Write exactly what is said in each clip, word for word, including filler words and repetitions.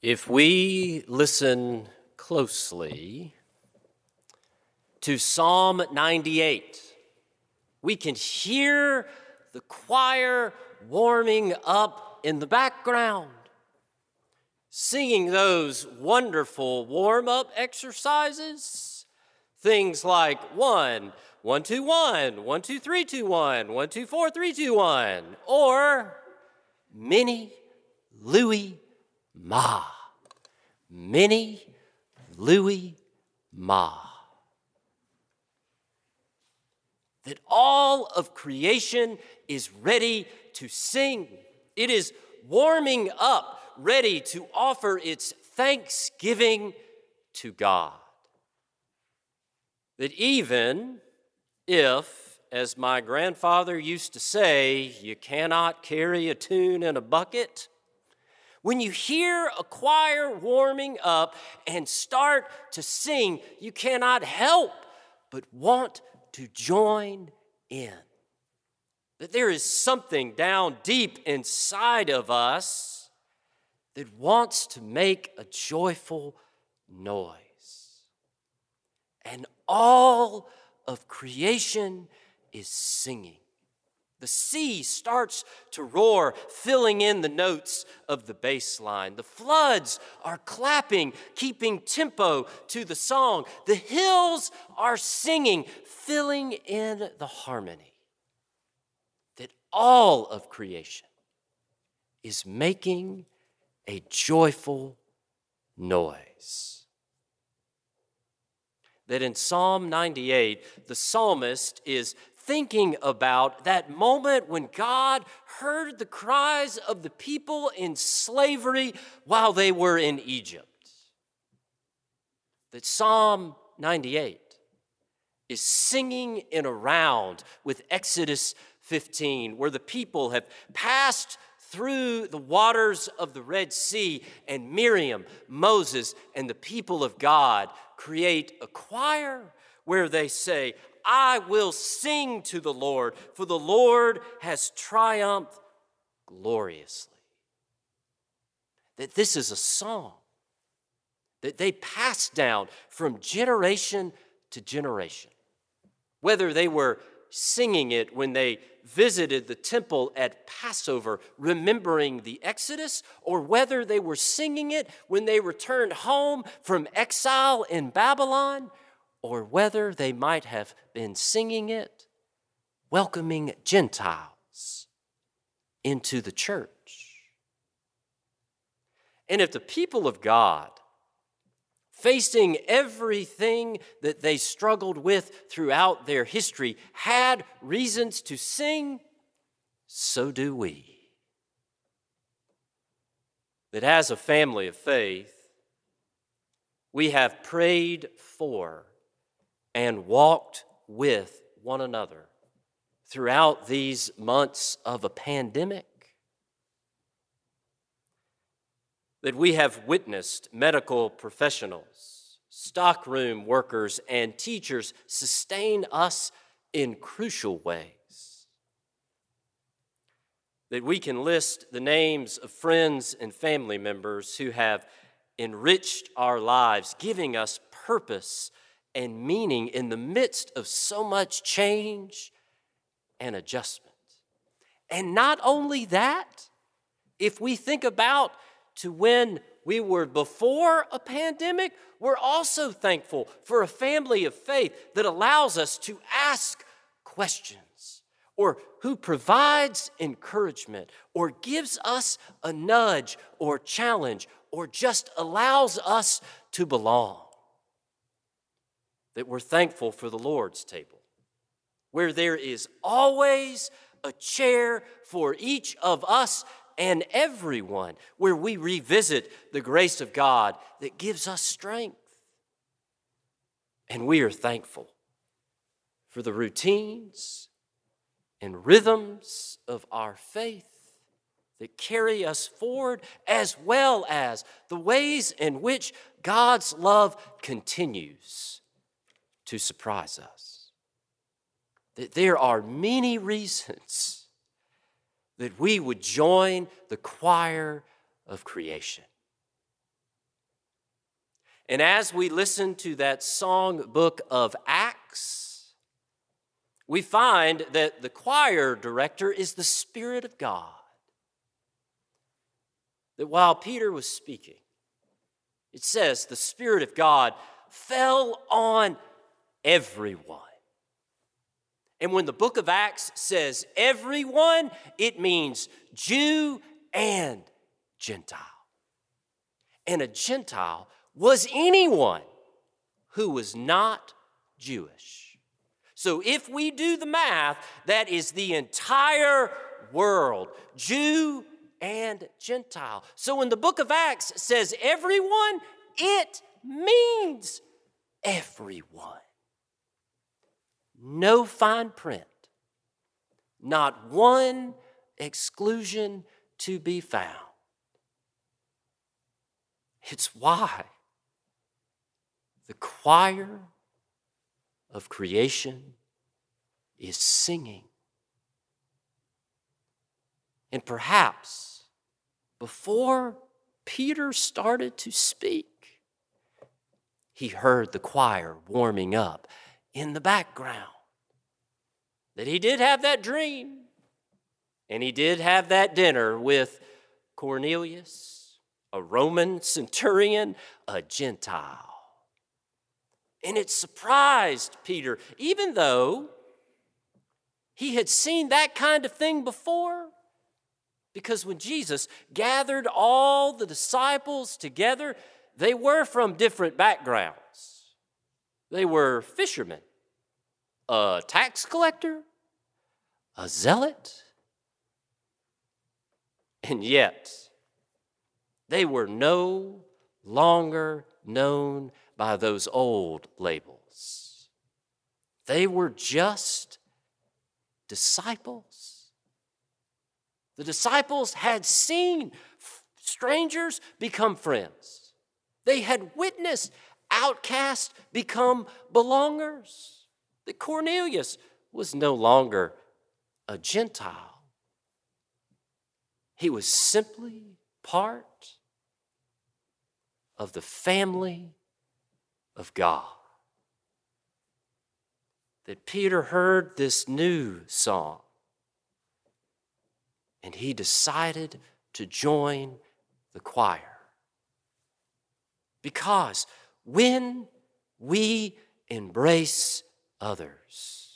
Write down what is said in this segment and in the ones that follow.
If we listen closely to Psalm ninety-eight, we can hear the choir warming up in the background, singing those wonderful warm-up exercises. Things like one, one, two, one, one, two, three, two, one, one, two, four, three, two, one, or Many Louie Ma. Many Louie Ma. That all of creation is ready to sing. It is warming up, ready to offer its thanksgiving to God. That even if, as my grandfather used to say, you cannot carry a tune in a bucket, when you hear a choir warming up and start to sing, you cannot help but want to join in. That there is something down deep inside of us that wants to make a joyful noise. And all of creation is singing. The sea starts to roar, filling in the notes of the bass line. The floods are clapping, keeping tempo to the song. The hills are singing, filling in the harmony. That all of creation is making a joyful noise. That in Psalm ninety-eight, the psalmist is thinking about that moment when God heard the cries of the people in slavery while they were in Egypt. That Psalm ninety-eight is singing in a round with Exodus fifteen, where the people have passed through the waters of the Red Sea, and Miriam, Moses, and the people of God create a choir where they say, I will sing to the Lord, for the Lord has triumphed gloriously. That this is a song that they passed down from generation to generation. Whether they were singing it when they visited the temple at Passover, remembering the Exodus, or whether they were singing it when they returned home from exile in Babylon, or whether they might have been singing it, welcoming Gentiles into the church. And if the people of God, facing everything that they struggled with throughout their history, had reasons to sing, so do we. That as a family of faith, we have prayed for and walked with one another throughout these months of a pandemic. That we have witnessed medical professionals, stockroom workers, and teachers sustain us in crucial ways. That we can list the names of friends and family members who have enriched our lives, giving us purpose and meaning in the midst of so much change and adjustment. And not only that, if we think about to when we were before a pandemic, we're also thankful for a family of faith that allows us to ask questions, or who provides encouragement, or gives us a nudge or challenge, or just allows us to belong. That we're thankful for the Lord's table, where there is always a chair for each of us and everyone, where we revisit the grace of God that gives us strength. And we are thankful for the routines and rhythms of our faith that carry us forward, as well as the ways in which God's love continues to surprise us. That there are many reasons that we would join the choir of creation. And as we listen to that song book of Acts, we find that the choir director is the Spirit of God. That while Peter was speaking, it says the Spirit of God fell on everyone. And when the book of Acts says everyone, it means Jew and Gentile. And a Gentile was anyone who was not Jewish. So if we do the math, that is the entire world, Jew and Gentile. So when the book of Acts says everyone, it means everyone. No fine print, not one exclusion to be found. It's why the choir of creation is singing. And perhaps before Peter started to speak, he heard the choir warming up in the background. That he did have that dream, and he did have that dinner with Cornelius, a Roman centurion, a Gentile. And it surprised Peter, even though he had seen that kind of thing before. Because when Jesus gathered all the disciples together, they were from different backgrounds. They were fishermen, a tax collector, a zealot, and yet they were no longer known by those old labels. They were just disciples. The disciples had seen strangers become friends. They had witnessed outcasts become belongers. That Cornelius was no longer a Gentile. He was simply part of the family of God. That Peter heard this new song, and he decided to join the choir. Because when we embrace others,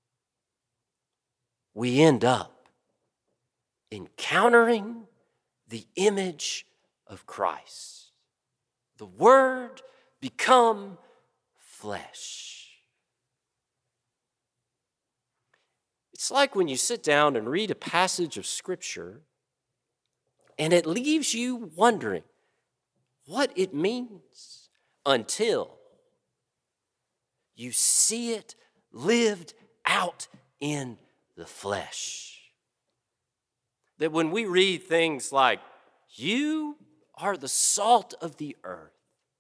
we end up encountering the image of Christ. The Word become flesh. It's like when you sit down and read a passage of Scripture and it leaves you wondering what it means until you see it lived out in the flesh. That when we read things like, "You are the salt of the earth,"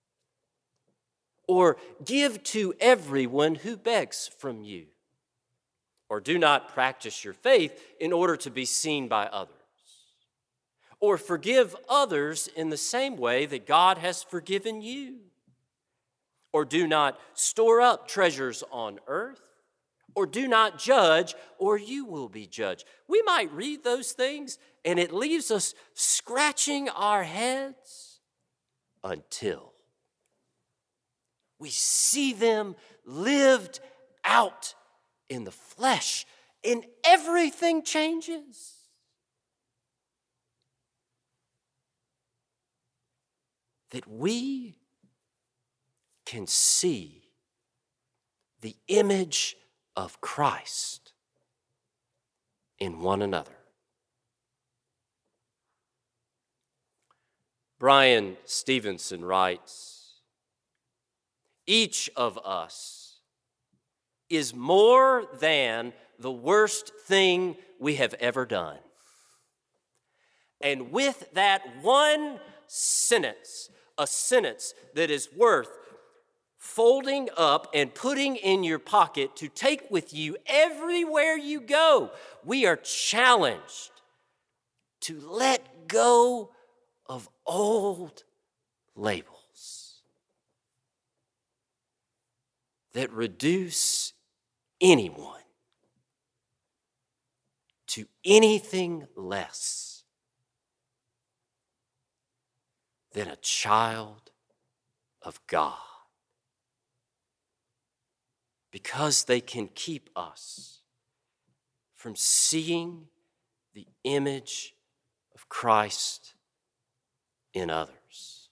or "Give to everyone who begs from you," or "Do not practice your faith in order to be seen by others," or "Forgive others in the same way that God has forgiven you," or "Do not store up treasures on earth," or "Do not judge, or you will be judged." We might read those things and it leaves us scratching our heads until we see them lived out in the flesh, and everything changes. That we can see the image of Christ in one another. Brian Stevenson writes, "Each of us is more than the worst thing we have ever done." And with that one sentence, a sentence that is worth folding up and putting in your pocket to take with you everywhere you go, we are challenged to let go of old labels. that reduce anyone to anything less than a child of God, because they can keep us from seeing the image of Christ in others.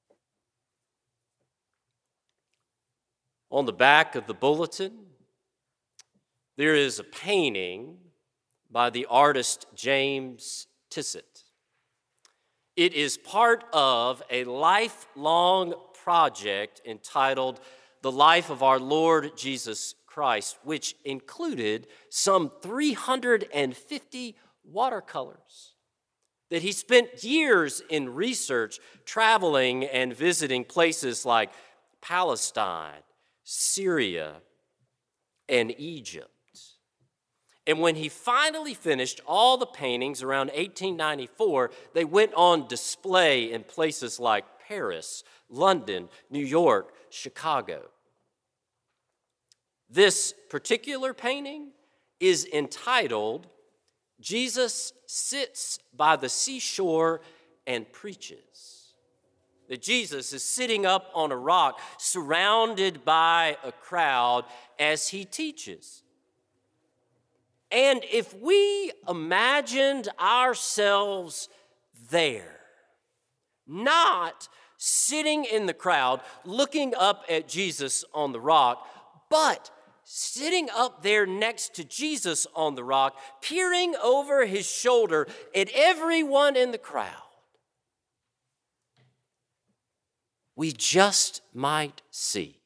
On the back of the bulletin, there is a painting by the artist James Tissot. It is part of a lifelong project entitled The Life of Our Lord Jesus Christ, which included some three hundred fifty watercolors that he spent years in research, traveling and visiting places like Palestine, Syria, and Egypt. And when he finally finished all the paintings around eighteen ninety-four, they went on display in places like Paris, London, New York, Chicago. This particular painting is entitled, Jesus Sits by the Seashore and Preaches. That Jesus is sitting up on a rock, surrounded by a crowd as he teaches. And if we imagined ourselves there, not sitting in the crowd, looking up at Jesus on the rock, but sitting up there next to Jesus on the rock, peering over his shoulder at everyone in the crowd, we just might see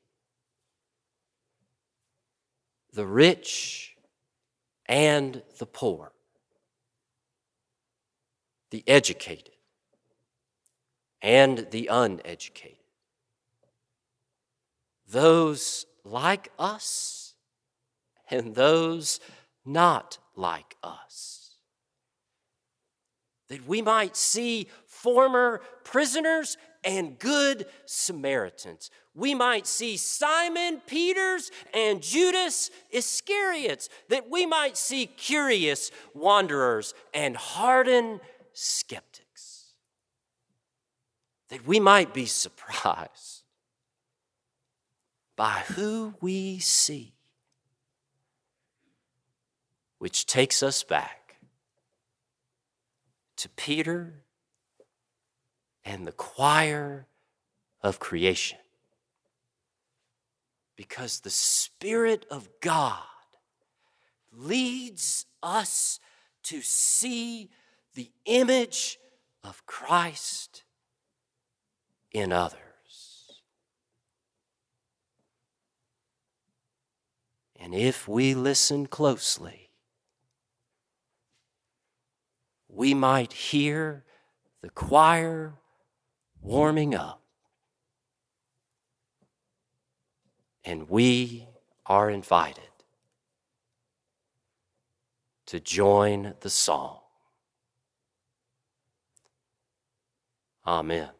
the rich and the poor, the educated and the uneducated, those like us and those not like us. That we might see former prisoners and good Samaritans. We might see Simon Peters and Judas Iscariots. That we might see curious wanderers and hardened skeptics. That we might be surprised by who we see, which takes us back to Peter and the choir of creation. Because the Spirit of God leads us to see the image of Christ in others. And if we listen closely, we might hear the choir warming up. And we are invited to join the song. Amen.